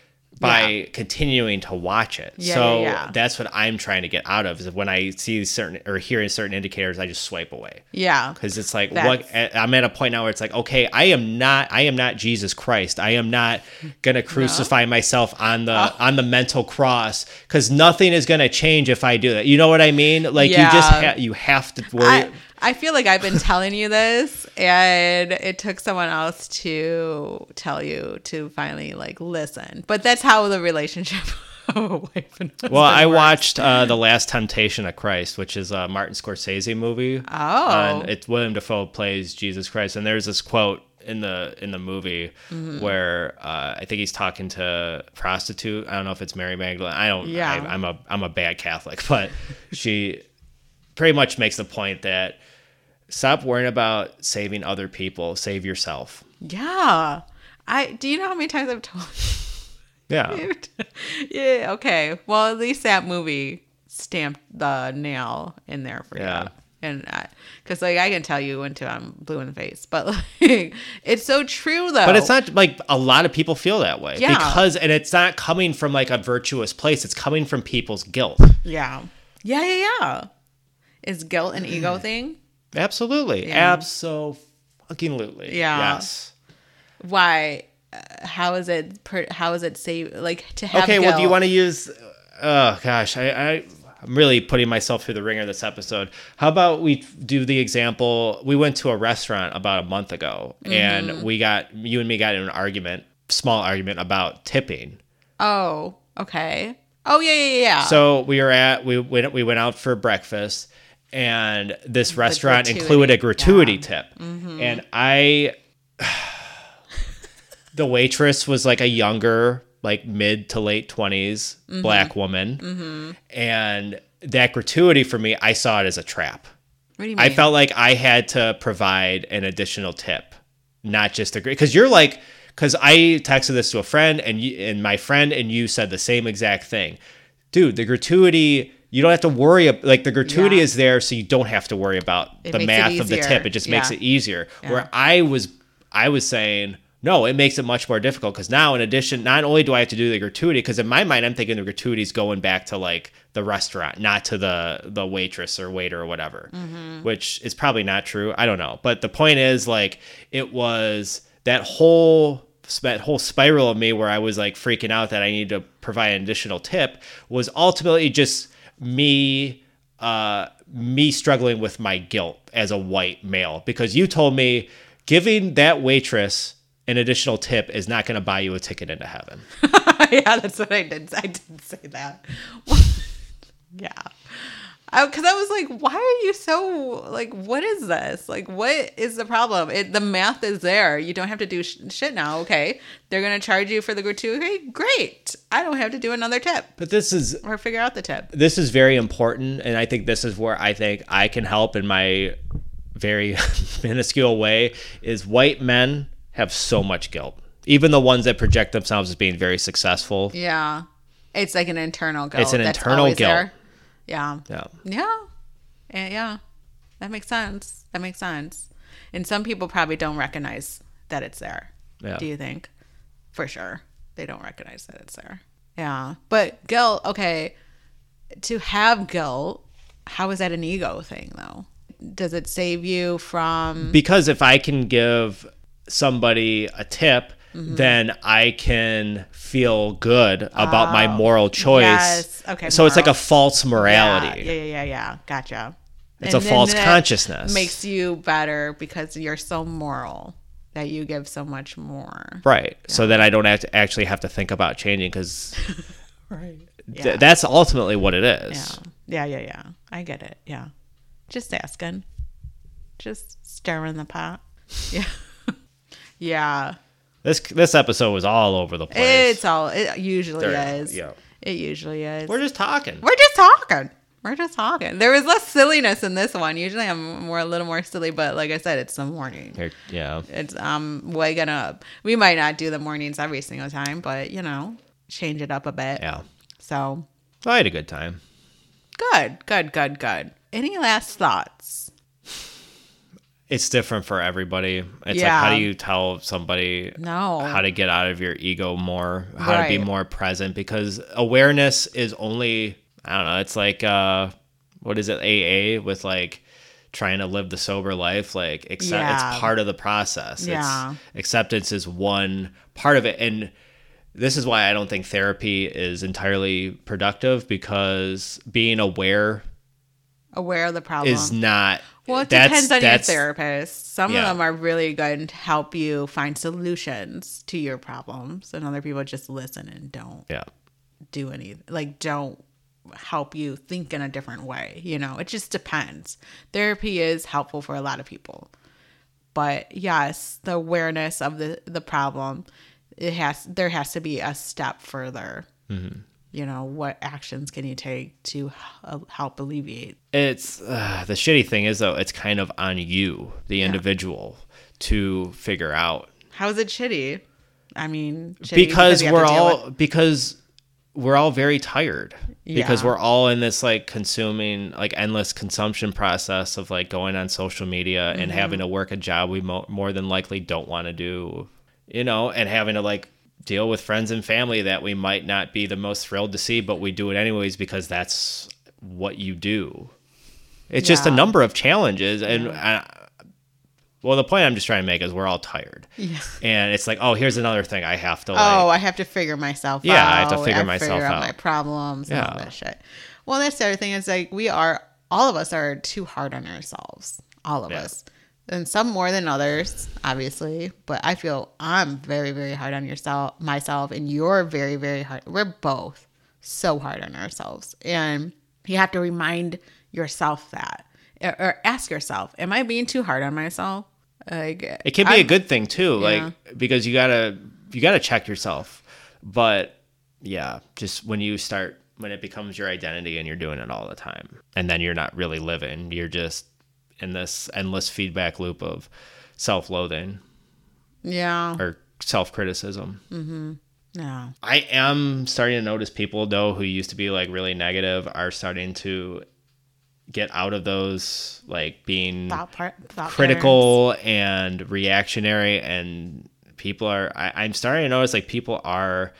by yeah. continuing to watch it. Yeah, so yeah, yeah. that's what I'm trying to get out of, is when I see certain or hearing certain indicators, I just swipe away. Yeah. Because it's like, that's... what I'm at a point now where it's like, okay, I am not, I am not Jesus Christ. I am not going to crucify no. myself on the, oh. on the mental cross, because nothing is going to change if I do that. You know what I mean? Like yeah. you just, ha- you have to worry. I, I feel like I've been telling you this, and it took someone else to tell you to finally like listen. But that's how the relationship a wife and husband Well, I works. watched uh, The Last Temptation of Christ, which is a Martin Scorsese movie. Oh. And it's William Dafoe plays Jesus Christ, and there's this quote in the in the movie Mm-hmm. where uh, I think he's talking to a prostitute. I don't know if it's Mary Magdalene. I don't. Yeah. I, I'm a I'm a bad Catholic, but she pretty much makes the point that stop worrying about saving other people, save yourself. Yeah. I do you know how many times I've told Yeah. you? Yeah, okay. Well, at least that movie stamped the nail in there for Yeah. you. And because like I can tell you until I'm blue in the face, but like it's so true though. But it's not like a lot of people feel that way Yeah. because, and it's not coming from like a virtuous place. It's coming from people's guilt. Yeah. Yeah, yeah, yeah. Is guilt an ego thing? Absolutely. Yeah. Absolutely. Yeah. Yes. Why? Uh, how is it? Per, how is it safe? Like to have. Okay. guilt? Well, do you want to use, oh gosh, I, I, I'm really putting myself through the ringer this episode. How about we do the example? We went to a restaurant about a month ago Mm-hmm. and we got, you and me got in an argument, small argument about tipping. Oh, okay. Oh yeah, yeah, yeah. So we were at we went we went out for breakfast, and this restaurant gratuity, included a gratuity yeah. tip, and I, the waitress was like a younger, like mid to late twenties black woman, and that gratuity for me, I saw it as a trap. What do you mean? I felt like I had to provide an additional tip, not just a because you're like. Because I texted this to a friend and you, and my friend and you said the same exact thing. Dude, the gratuity, you don't have to worry. Like the gratuity Yeah. is there so you don't have to worry about It the makes it math of the easier. tip. It just makes Yeah. it easier. Yeah. Where I was I was saying, no, it makes it much more difficult because now in addition, not only do I have to do the gratuity, because in my mind I'm thinking the gratuity is going back to like the restaurant, not to the the waitress or waiter or whatever, Mm-hmm. which is probably not true. I don't know. But the point is like it was that whole that whole spiral of me where I was like freaking out that I need to provide an additional tip was ultimately just me uh me struggling with my guilt as a white male, because you told me giving that waitress an additional tip is not going to buy you a ticket into heaven. Yeah, that's what I did. I did say that. Yeah. Because I, I was like, why are you so, like, what is this? Like, what is the problem? It, the math is there. You don't have to do sh- shit now. Okay. They're going to charge you for the gratuity. Great. I don't have to do another tip But this is or figure out the tip. this is very important, and I think this is where I think I can help in my very minuscule way, is white men have so much guilt. Even the ones that project themselves as being very successful. Yeah. It's like an internal guilt. It's an that's internal always guilt. there. Yeah. Yeah. Yeah. Yeah. Yeah. That makes sense. That makes sense. And some people probably don't recognize that it's there. Yeah. Do you think? For sure. They don't recognize that it's there. Yeah. But guilt, okay. To have guilt, how is that an ego thing though? Does it save you from Because if I can give somebody a tip, then I can feel good about my moral choice. Yes. Okay, So it's like a moral. false morality. Yeah, yeah, yeah, yeah. Gotcha. It's And a then false that consciousness. Makes you better because you're so moral that you give so much more. Right. So then I don't have to actually have to think about changing, because Right. th- Yeah. that's ultimately what it is. Yeah. Yeah, yeah, yeah. I get it. Yeah. Just asking. Just stirring the pot. Yeah. Yeah. This this episode was all over the place. It's all it usually There- is. yeah. It usually is. We're just talking. We're just talking. We're just talking. There was less silliness in this one. Usually I'm more a little more silly, but like I said, it's the morning. Here, yeah. It's um waking up. We might not do the mornings every single time, but you know, change it up a bit. Yeah. So I had a good time. good, good, good, good. Any last thoughts? It's different for everybody. It's Yeah. like, how do you tell somebody No. how to get out of your ego more, how to be Right. more present? Because awareness is only, I don't know, it's like, uh, what is it, A A with like trying to live the sober life? Like, accept, Yeah. it's part of the process. Yeah. It's, acceptance is one part of it. And this is why I don't think therapy is entirely productive, because being aware Aware of the problem. is not. Well, it that's- depends on your that's- therapist. Some yeah. of them are really good to help you find solutions to your problems, and other people just listen and don't. Yeah. do anything, like don't help you think in a different way. You know, it just depends. Therapy is helpful for a lot of people. But yes, the awareness of the, the problem, it has there has to be a step further. Mm-hmm. You know, what actions can you take to help alleviate? It's uh, the shitty thing is, though, it's kind of on you, the yeah. individual, to figure out. How is it shitty? I mean, shitty because, because we're all with... because we're all very tired. Yeah. Because we're all in this like consuming, like endless consumption process of like going on social media mm-hmm. and having to work a job we mo- more than likely don't want to do, you know, and having to like deal with friends and family that we might not be the most thrilled to see, but we do it anyways because that's what you do. It's yeah. just a number of challenges. And yeah. I, well, the point I'm just trying to make is we're all tired. Yeah. And it's like, oh, here's another thing I have to like. Oh, I have to figure myself yeah, out. Yeah, I have to figure I myself figure out. out. my problems and yeah. all that shit. Well, that's the other thing is like we are, all of us are too hard on ourselves. All of yeah. us. And some more than others, obviously. But I feel I'm very, very hard on yourself, myself, and you're very, very hard. We're both so hard on ourselves. And you have to remind yourself that. Or ask yourself, am I being too hard on myself? Like, it can be I'm, a good thing too, yeah. like because you gotta you gotta check yourself. But yeah, just when you start when it becomes your identity and you're doing it all the time, and then you're not really living, you're just in this endless feedback loop of self-loathing, yeah, or self-criticism. Mm-hmm. Yeah, I am starting to notice people though who used to be like really negative are starting to get out of those, like being thought part, thought critical patterns. And reactionary, and people are I, I'm starting to notice like people are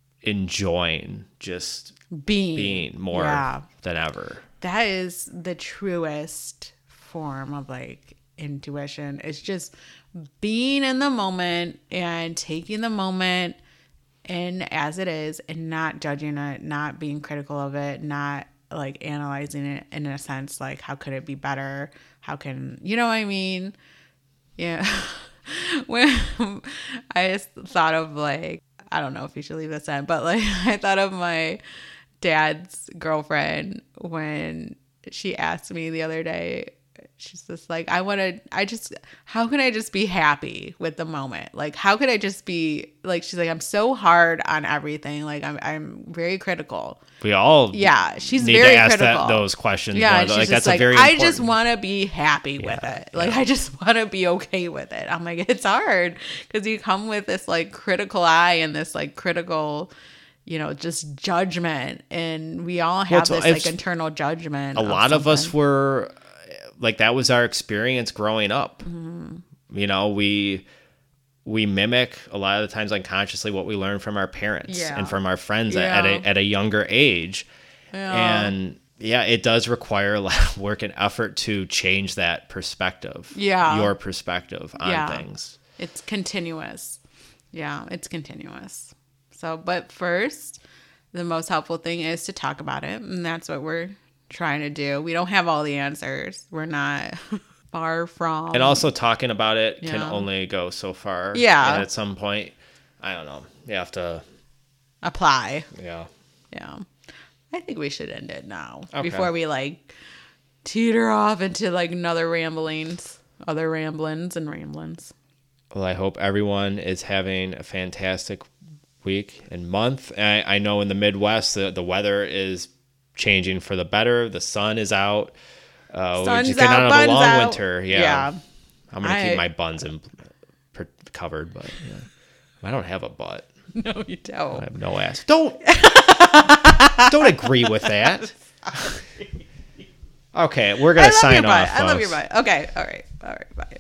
enjoying just being being more yeah. than ever. That is the truest form of like intuition. It's just being in the moment and taking the moment and as it is and not judging it, not being critical of it, not like analyzing it in a sense like how could it be better, how can you know what I mean. Yeah. When I just thought of like, I don't know if you should leave this in, but like I thought of my dad's girlfriend when she asked me the other day, she's just like, I want to, I just, how can I just be happy with the moment? Like, how could I just be like, she's like, I'm so hard on everything. Like I'm, I'm very critical. We all yeah, she's need very to ask critical. That, those questions. Yeah, more. and she's like just that's like, a very I important... just want to be happy with yeah, it. Like yeah. I just want to be okay with it. I'm like, it's hard because you come with this like critical eye and this like critical, you know, just judgment, and we all have well, this like internal judgment. A of lot something. of us were like, that was our experience growing up. Mm-hmm. You know, we we mimic a lot of the times unconsciously what we learn from our parents yeah. and from our friends yeah. at, at a at a younger age. Yeah. And yeah, it does require a lot of work and effort to change that perspective. Yeah. Your perspective on yeah. things. It's continuous. Yeah, it's continuous. So, but first, the most helpful thing is to talk about it. And that's what we're trying to do. We don't have all the answers. We're not far from. And also talking about it yeah. can only go so far. Yeah. And at some point, I don't know, you have to apply. Yeah. Yeah. I think we should end it now okay. before we like teeter off into like another ramblings, other ramblings and ramblings. Well, I hope everyone is having a fantastic week and month. I, I know in the Midwest, the, the weather is changing for the better. The sun is out. Uh, Sun's we're just getting out, out of buns a long out. winter. Yeah. yeah. I'm going to I, keep my buns in, per, covered, but yeah. I don't have a butt. No, you don't. I have no ass. Don't. Don't agree with that. Okay, we're going to sign off. I love your butt. Okay. All right. All right. Bye.